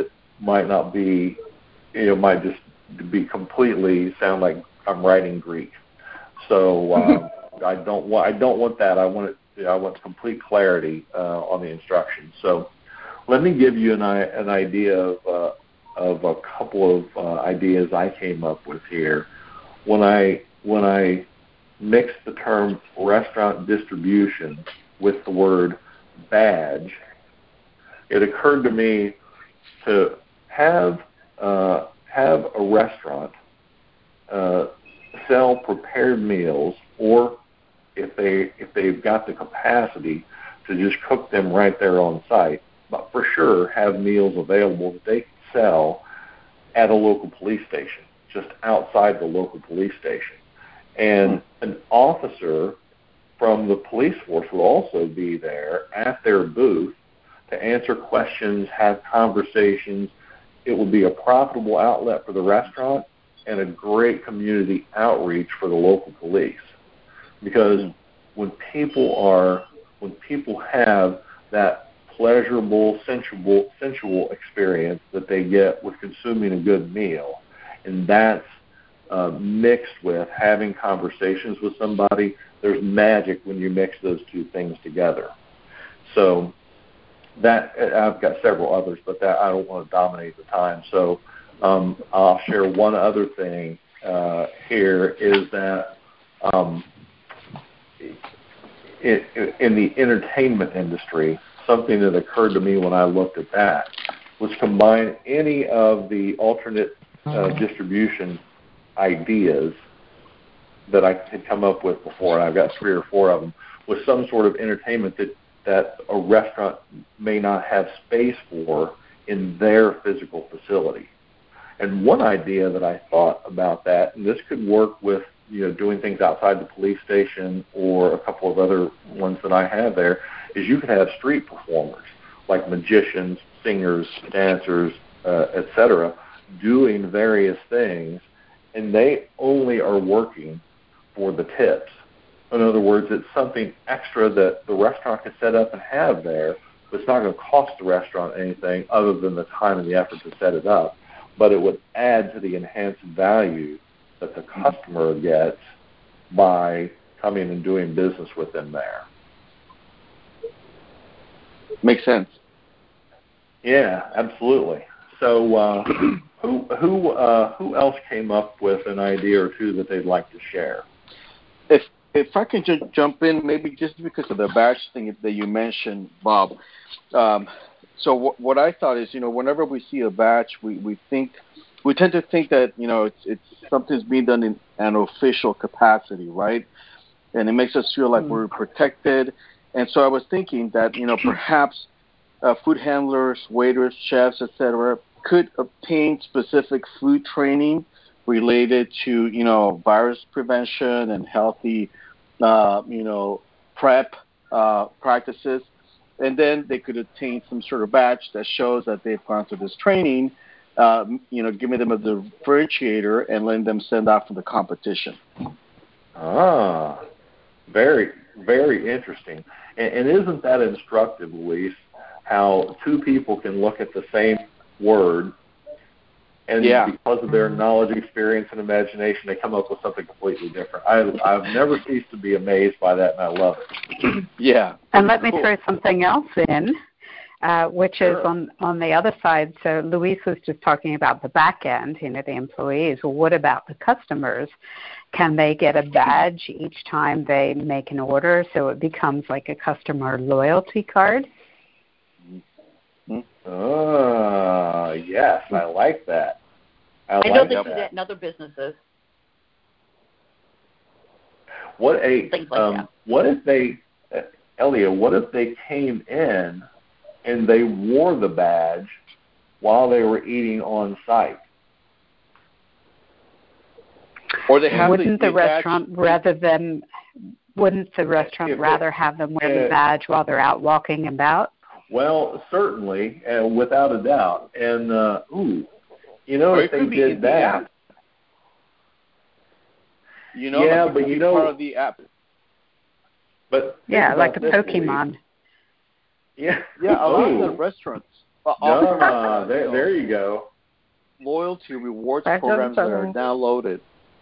might not be, you know, might just be completely sound like I'm writing Greek. So um, I don't want I don't want that. I want it. I want complete clarity uh, on the instructions. So let me give you an an idea of uh, of a couple of uh, ideas I came up with here when I when I mixed the term restaurant distribution with the word badge. It occurred to me to have uh, have a restaurant uh, sell prepared meals, or if they if they've got the capacity to just cook them right there on site, but for sure have meals available that they can sell at a local police station, just outside the local police station. And an officer from the police force will also be there at their booth to answer questions, have conversations. It will be a profitable outlet for the restaurant and a great community outreach for the local police. Because when people are, when people have that pleasurable, sensual, sensual experience that they get with consuming a good meal, and that's uh, mixed with having conversations with somebody, there's magic when you mix those two things together. So that, I've got several others, but that I don't want to dominate the time. So um, I'll share one other thing uh, here is that um, it, in the entertainment industry, something that occurred to me when I looked at that was combine any of the alternate uh, distribution ideas that I had come up with before, and I've got three or four of them, with some sort of entertainment that, that a restaurant may not have space for in their physical facility. And one idea that I thought about that, and this could work with, you know, doing things outside the police station or a couple of other ones that I have there, is you could have street performers like magicians, singers, dancers, uh, et cetera, doing various things, and they only are working for the tips. In other words, it's something extra that the restaurant can set up and have there, but it's not going to cost the restaurant anything other than the time and the effort to set it up. But it would add to the enhanced value that the customer gets by coming and doing business with them there. Makes sense. Yeah, absolutely. So, uh, who who uh, who else came up with an idea or two that they'd like to share? If if I can just jump in, maybe just because of the badge thing that you mentioned, Bob. Um, so w- what I thought is, you know, whenever we see a badge, we, we think we tend to think that, you know, it's it's something's being done in an official capacity, right? And it makes us feel like we're protected. And so I was thinking that, you know, perhaps uh, food handlers, waiters, chefs, et cetera, could obtain specific food training related to, you know, virus prevention and healthy, uh, you know, prep uh, practices. And then they could obtain some sort of badge that shows that they've gone through this training, uh, you know, giving them a differentiator and letting them send out for the competition. Ah, very, very interesting. And, and isn't that instructive, Luis, how two people can look at the same word and yeah. because of their knowledge, experience, and imagination, they come up with something completely different. I, I've never ceased to be amazed by that, and I love it. Yeah. And let me cool. throw something else in, uh, which sure. is on, on the other side. So Luis was just talking about the back end, you know, the employees. Well, what about the customers? Can they get a badge each time they make an order so it becomes like a customer loyalty card? Oh, yes, I like that. I, I like know they that. do that in other businesses. What a Things like um, that. What if they, uh, Elia? What if they came in and they wore the badge while they were eating on site? Or they have wouldn't the, the, the restaurant badge, rather than wouldn't the restaurant if rather it, have them wear uh, the badge while they're out walking about? Well, certainly, uh, without a doubt. And uh, ooh, you know, if they did that, you know, yeah, like but you know, part of the app. But yeah, like a this, Pokemon. Lee. Yeah, yeah, a lot ooh. of the restaurants, Ah, there, there you go. Loyalty rewards That's programs that are awesome. downloaded.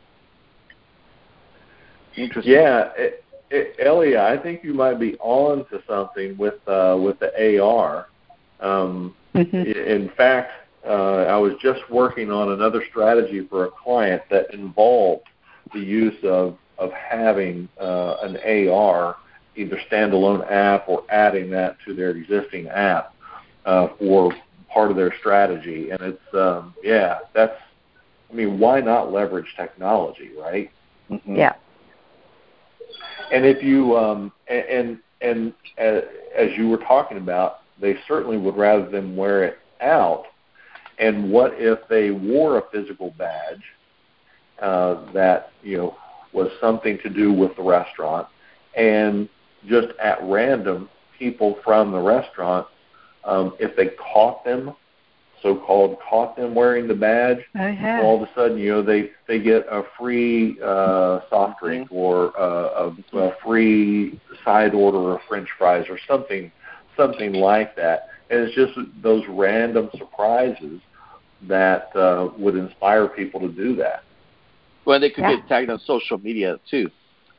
Interesting. Yeah, it, it, Elia, I think you might be on to something with uh, with the A R. Um, Mm-hmm. in fact, uh, I was just working on another strategy for a client that involved the use of of having uh, an A R, either standalone app or adding that to their existing app uh, for part of their strategy. And it's um, yeah, that's I mean, why not leverage technology, right? Mm-hmm. Yeah. And if you um, and and, and uh, as you were talking about, they certainly would rather them wear it out. And what if they wore a physical badge uh, that you know was something to do with the restaurant, and just at random, people from the restaurant, um, if they caught them, so-called caught them wearing the badge, Oh, yeah. all of a sudden, you know, they, they get a free uh, soft drink or uh, a, a free side order of French fries or something, something like that. And it's just those random surprises that uh, would inspire people to do that. Well, they could Yeah. get tagged on social media too.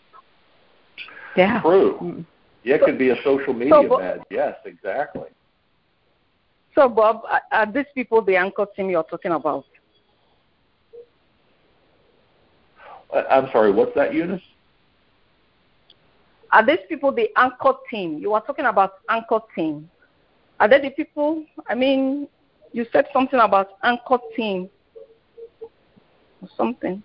Yeah. True. Yeah, it could be a social media So, but- badge. Yes, exactly. So, Bob, are, are these people the anchor team you're talking about? Uh, I'm sorry, what's that, Eunice? Are these people the anchor team? You were talking about anchor team. Are they the people? I mean, you said something about anchor team or something.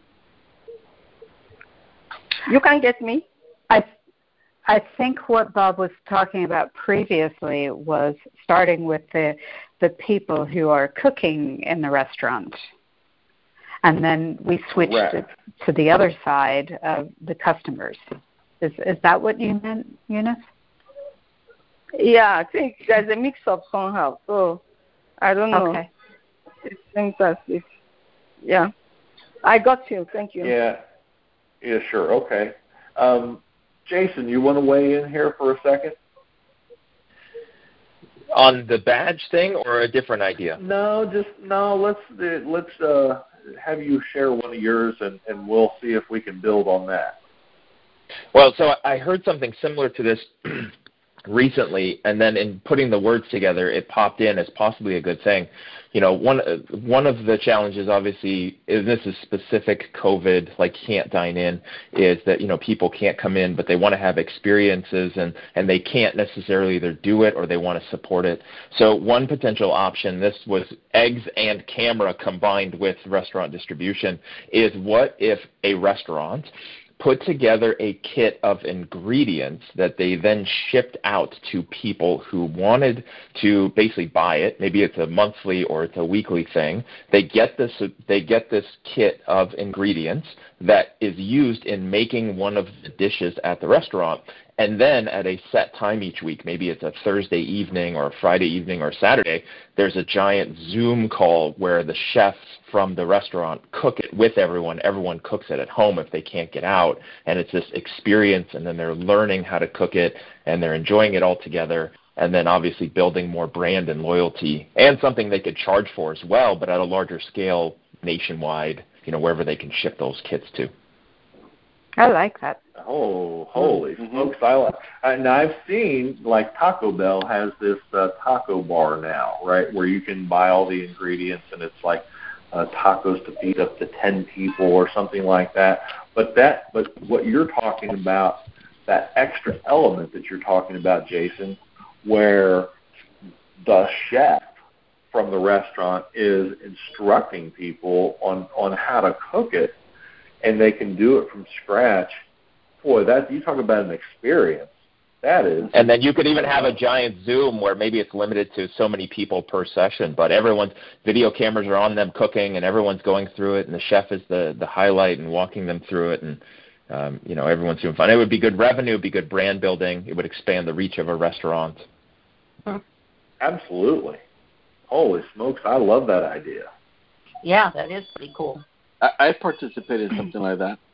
You can get me? I I think what Bob was talking about previously was starting with the the people who are cooking in the restaurant. And then we switched Correct. it to the other side of the customers. Is is that what you meant, Eunice? Yeah, I think there's a mix-up somehow. So, I don't know. Okay. It seems as if, yeah. I got you. Thank you. Yeah. Yeah, sure. Okay. Um, Jason, you want to weigh in here for a second? On the badge thing or a different idea? No, just no. Let's uh, let's uh, have you share one of yours, and, and we'll see if we can build on that. Well, so I heard something similar to this recently, and then in putting the words together, it popped in as possibly a good thing. You know, one one of the challenges, obviously, is this is specific COVID, like can't dine in, is that, you know, people can't come in, but they want to have experiences, and, and they can't necessarily either do it or they want to support it. So one potential option, this was eggs and camera combined with restaurant distribution, is what if a restaurant put together a kit of ingredients that they then shipped out to people who wanted to basically buy it. Maybe it's a monthly or it's a weekly thing. They get this they get this kit of ingredients that is used in making one of the dishes at the restaurant. And then at a set time each week, maybe it's a Thursday evening or a Friday evening or Saturday, there's a giant Zoom call where the chefs from the restaurant cook it with everyone. Everyone cooks it at home if they can't get out. And it's this experience, and then they're learning how to cook it, and they're enjoying it all together, and then obviously building more brand and loyalty, and something they could charge for as well, but at a larger scale nationwide, you know, wherever they can ship those kits to. I like that. Oh, holy Mm-hmm. smokes! I like. And I've seen, like, Taco Bell has this uh, taco bar now, right, where you can buy all the ingredients, and it's like uh, tacos to feed up to ten people or something like that. But that, but what you're talking about, that extra element that you're talking about, Jason, where the chef from the restaurant is instructing people on, on how to cook it, and they can do it from scratch. Boy, that you talk about an experience. That is. And then you could even have a giant Zoom where maybe it's limited to so many people per session, but everyone's video cameras are on them cooking, and everyone's going through it, and the chef is the, the highlight and walking them through it, and um, you know, everyone's doing fun. It would be good revenue, it would be good brand building, it would expand the reach of a restaurant. Absolutely. Holy smokes, I love that idea. Yeah, that is pretty cool. I, I participated in something like that.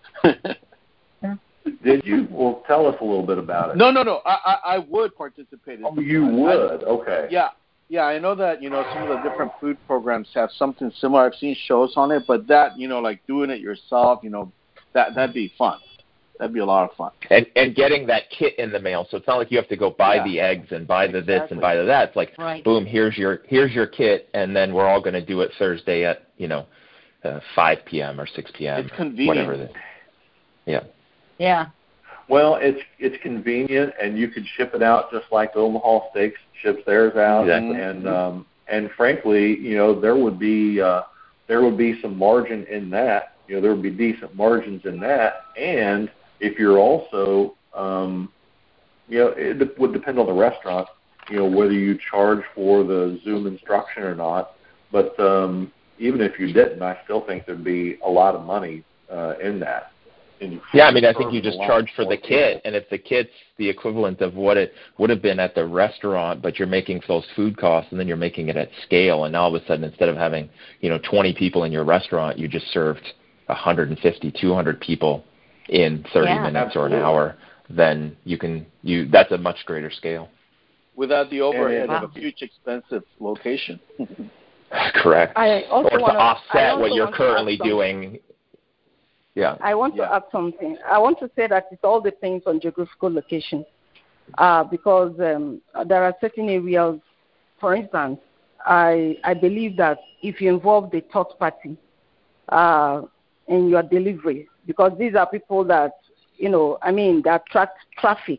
Did you? Well, tell us a little bit about it. No, no, no. I, I, I would participate in Oh, something you like would? that. Okay. Yeah, Yeah, I know that, you know, some of the different food programs have something similar. I've seen shows on it, but that, you know, like doing it yourself, you know, that, that'd be fun. That'd be a lot of fun. And and getting that kit in the mail, so it's not like you have to go buy yeah. the eggs and buy the exactly. this and buy the that. It's like, right. boom, here's your here's your kit, and then we're all going to do it Thursday at, you know, uh, five p.m. or six p.m. It's convenient. Whatever it is. Yeah. Yeah. Well, it's it's convenient, and you could ship it out just like Omaha Steaks ships theirs out. Exactly. And um, and frankly, you know, there would be uh, there would be some margin in that. You know, there would be decent margins in that. And if you're also, um, you know, it would depend on the restaurant. You know, whether you charge for the Zoom instruction or not. But um, even if you didn't, I still think there'd be a lot of money uh, in that. Yeah, I mean, I think you just charge for the kit, and if the kit's the equivalent of what it would have been at the restaurant, but you're making those food costs, and then you're making it at scale, and now all of a sudden, instead of having, you know, twenty people in your restaurant, you just served one hundred fifty, two hundred people in thirty yeah, minutes absolutely. or an hour, then you can, you that's a much greater scale. Without the overhead wow. of a huge, expensive location. Correct. I also or to wanna, offset what you're currently doing. Yeah. I want yeah. to add something. I want to say that it all depends on geographical location, uh, because um, there are certain areas. For instance, I I believe that if you involve the third party uh, in your delivery, because these are people that, you know, I mean, that attract traffic.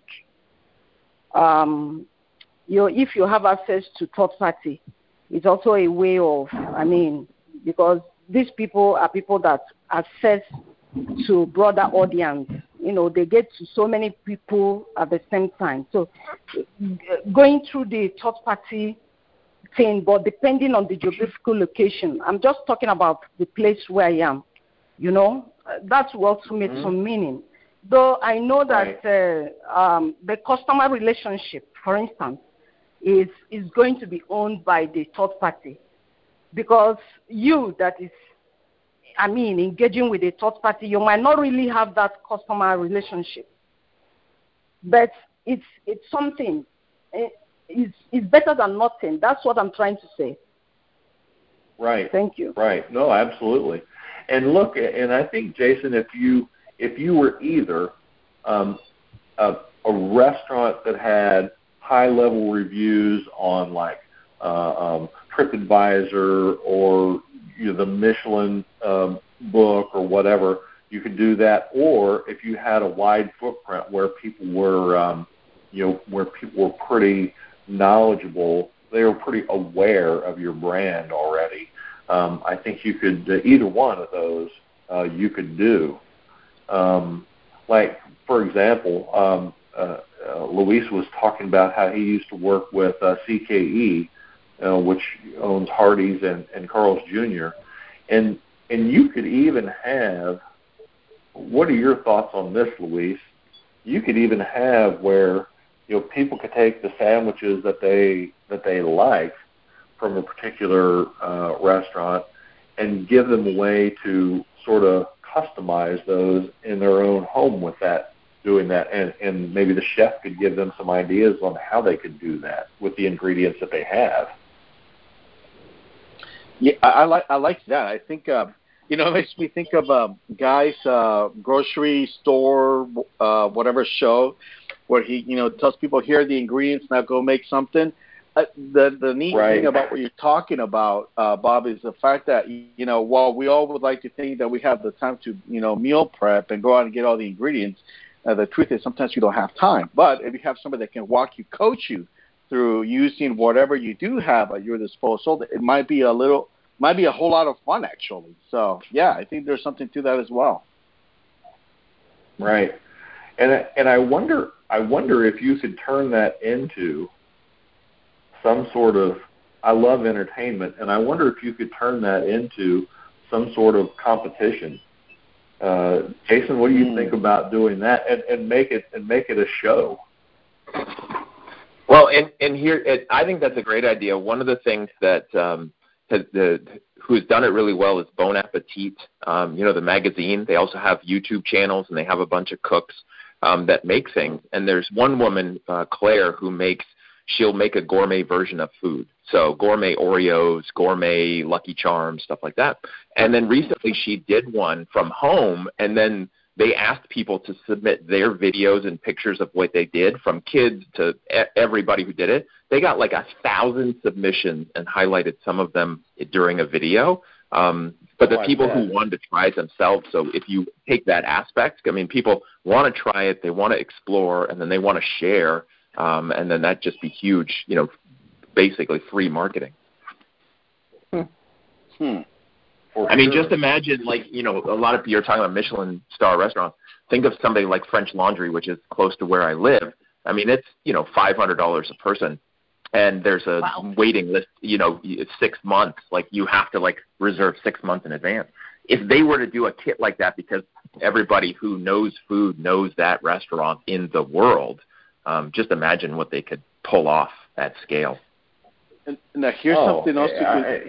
Um, you know, if you have access to third party, it's also a way of, I mean, because these people are people that access to broader audience. You know, they get to so many people at the same time. So going through the third party thing, but depending on the geographical location, I'm just talking about the place where I am, you know, that's what also makes mm-hmm. some meaning. Though I know that right. uh, um, the customer relationship, for instance, is is going to be owned by the third party, because you that is, I mean, engaging with a third party, you might not really have that customer relationship, but it's it's something. It's, it's better than nothing. That's what I'm trying to say. Right. Thank you. Right. No, absolutely. And look, and I think, Jason, if you if you were either um, a, a restaurant that had high-level reviews on like uh, um, TripAdvisor or you know, the Michelin um, book or whatever, you could do that. Or if you had a wide footprint where people were, um, you know, where people were pretty knowledgeable, they were pretty aware of your brand already. Um, I think you could uh, either one of those uh, you could do. Um, like for example, um, uh, uh, Luis was talking about how he used to work with uh, C K E, uh, which owns Hardee's and, and Carl's Junior And and you could even have, what are your thoughts on this, Luis? You could even have where, you know, people could take the sandwiches that they that they like from a particular uh, restaurant and give them a way to sort of customize those in their own home with that, doing that, and, and maybe the chef could give them some ideas on how they could do that with the ingredients that they have. Yeah, I, I like I like that. I think uh, you know, it makes me think of uh, Guy's uh, grocery store, uh, whatever show, where he you know tells people, here are the ingredients, now go make something. Uh, the the neat right. thing about what you're talking about, uh, Bob, is the fact that you know while we all would like to think that we have the time to you know meal prep and go out and get all the ingredients, uh, the truth is sometimes you don't have time. But if you have somebody that can walk you, coach you through using whatever you do have at your disposal, it might be a little, might be a whole lot of fun actually. So yeah, I think there's something to that as well. Right, and and I wonder, I wonder if you could turn that into some sort of, I love entertainment, and I wonder if you could turn that into some sort of competition. Uh, Jason, what do you mm. think about doing that and, and make it and make it a show? Well, and and here, it, I think that's a great idea. One of the things that um, has, the, who's done it really well is Bon Appetit. Um, you know, the magazine. They also have YouTube channels, and they have a bunch of cooks um, that make things. And there's one woman, uh, Claire, who makes she'll make a gourmet version of food. So gourmet Oreos, gourmet Lucky Charms, stuff like that. And then recently she did one from home, and then they asked people to submit their videos and pictures of what they did, from kids to everybody who did it. They got like a thousand submissions and highlighted some of them during a video. Um, but the people who wanted to try it themselves, so if you take that aspect, I mean, people want to try it, they want to explore, and then they want to share, um, and then that'd just be huge, you know, basically free marketing. Hmm. hmm. I mean, just imagine, like, you know, a lot of people are talking about Michelin star restaurants. Think of somebody like French Laundry, which is close to where I live. I mean, it's, you know, five hundred dollars a person. And there's a wow. waiting list, you know, it's six months. Like, you have to, like, reserve six months in advance. If they were to do a kit like that, because everybody who knows food knows that restaurant in the world, um, just imagine what they could pull off at scale. And now, here's oh, something else. I, I,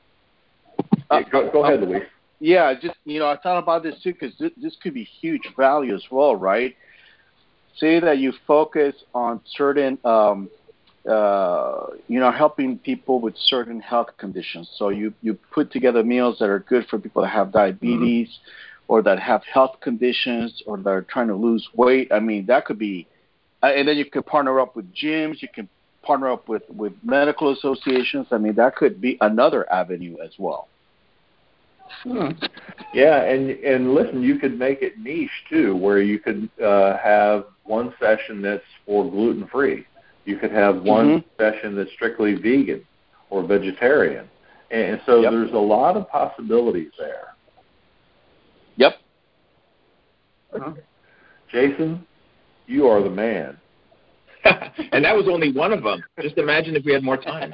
uh, go, go ahead, Luis. Yeah, just, you know, I thought about this, too, because this, this could be huge value as well, right? Say that you focus on certain um, – Uh, you know, helping people with certain health conditions. So you, you put together meals that are good for people that have diabetes mm-hmm. or that have health conditions or that are trying to lose weight. I mean, that could be, uh, and then you can partner up with gyms. You can partner up with, with medical associations. I mean, that could be another avenue as well. Hmm. Yeah, and and listen, you could make it niche, too, where you could uh, have one session that's for gluten-free. You could have one mm-hmm. session that's strictly vegan or vegetarian. And so yep. there's a lot of possibilities there. Yep. Uh-huh. Jason, you are the man. And that was only one of them. Just imagine if we had more time.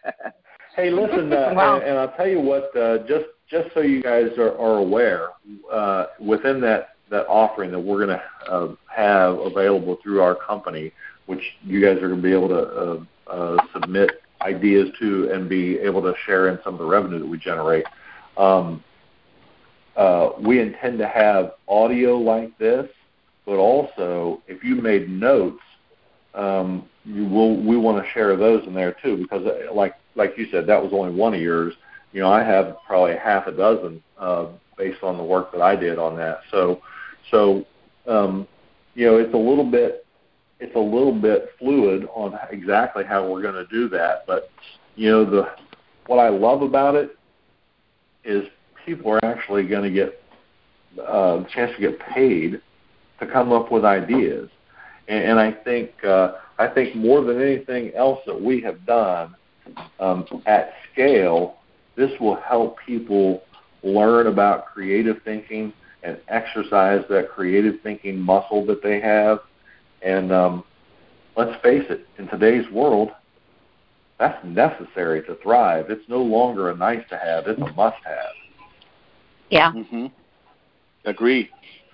Hey, listen, uh, wow. and, and I'll tell you what, uh, just just so you guys are, are aware, uh, within that, that offering that we're going to uh, have available through our company, which you guys are going to be able to uh, uh, submit ideas to and be able to share in some of the revenue that we generate. Um, uh, we intend to have audio like this, but also if you made notes, um, you will, we want to share those in there too, because like like you said, that was only one of yours. You know, I have probably half a dozen uh, based on the work that I did on that. So, so um, you know, it's a little bit. It's a little bit fluid on exactly how we're going to do that. But, you know, the what I love about it is people are actually going to get uh, the chance to get paid to come up with ideas. And, and I think uh, I think more than anything else that we have done um, at scale, this will help people learn about creative thinking and exercise that creative thinking muscle that they have. And um, let's face it, in today's world, that's necessary to thrive. It's no longer a nice to have; it's a must have. Yeah. Mm-hmm. Agree.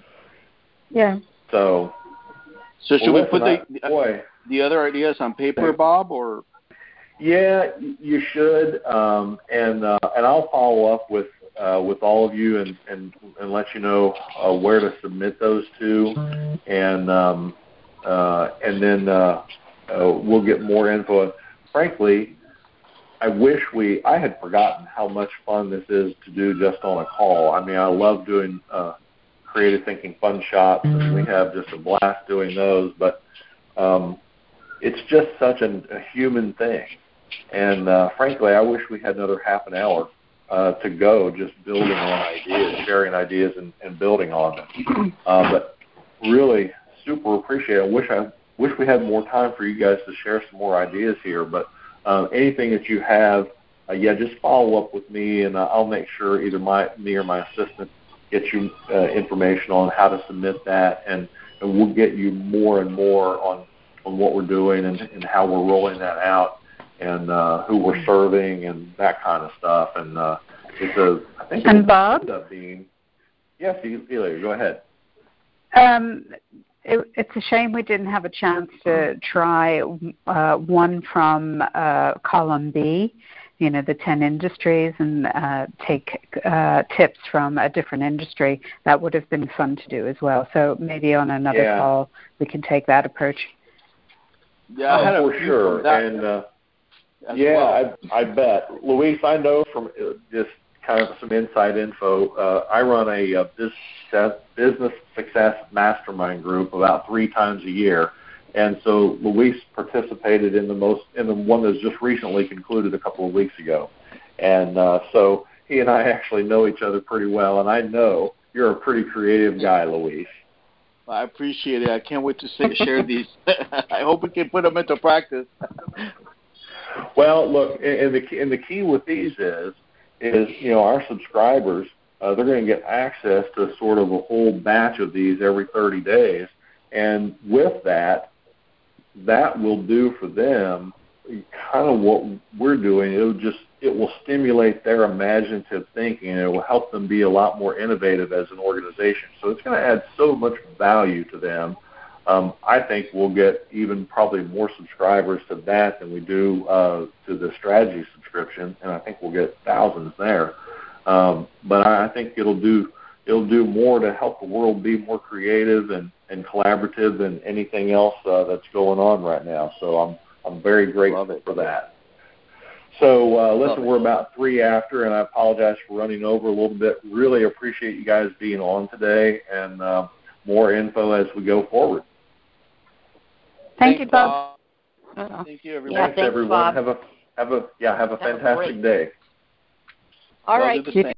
Yeah. So. So should well, we put listen, the I, boy, the other ideas on paper, Bob, or? Yeah, you should, um, and uh, and I'll follow up with uh, with all of you and, and, and let you know uh, where to submit those to, and um, uh, and then uh, uh, we'll get more info. Frankly, I wish we I had forgotten how much fun this is to do just on a call. I mean, I love doing uh, creative thinking fun shops, and we have just a blast doing those. But um, it's just such an, a human thing. And uh, frankly, I wish we had another half an hour uh, to go just building on ideas, sharing ideas, and, and building on them. Uh, but really, super appreciate it. I wish I wish we had more time for you guys to share some more ideas here. But uh, anything that you have, uh, yeah, just follow up with me, and uh, I'll make sure either my me or my assistant gets you uh, information on how to submit that, and, and we'll get you more and more on, on what we're doing and, and how we're rolling that out. And uh, who we're serving and that kind of stuff. And uh, it's a, I think and it Bob? ends up being, yes, Elia, go ahead. Um, it, it's a shame we didn't have a chance to try uh, one from uh, column B, you know, the ten industries, and uh, take uh, tips from a different industry. That would have been fun to do as well. So maybe on another yeah. call we can take that approach. Yeah, I had oh, a for few sure. from that And uh, as yeah, well. I I bet, Luis. I know from uh, just kind of some inside info. Uh, I run a, a business business success mastermind group about three times a year, and so Luis participated in the most in the one that was just recently concluded a couple of weeks ago, and uh, so he and I actually know each other pretty well, and I know you're a pretty creative guy, Luis. I appreciate it. I can't wait to say, share these. I hope we can put them into practice. Well, look, and the and the key with these is is you know our subscribers uh, they're going to get access to sort of a whole batch of these every thirty days, and with that, that will do for them kind of what we're doing. It'll just it will stimulate their imaginative thinking, and it will help them be a lot more innovative as an organization. So it's going to add so much value to them. Um, I think we'll get even probably more subscribers to that than we do uh, to the strategy subscription, and I think we'll get thousands there. Um, but I think it'll do it'll do more to help the world be more creative and, and collaborative than anything else uh, that's going on right now. So I'm I'm very grateful for that. So uh, listen, we're about three after, and I apologize for running over a little bit. Really appreciate you guys being on today, and uh, more info as we go forward. Thank you, Bob. Uh, Thank you, everyone. Yeah, thanks, thanks, everyone. Bob. Have a have a yeah have a That was fantastic great. day. All Well, right. do the same.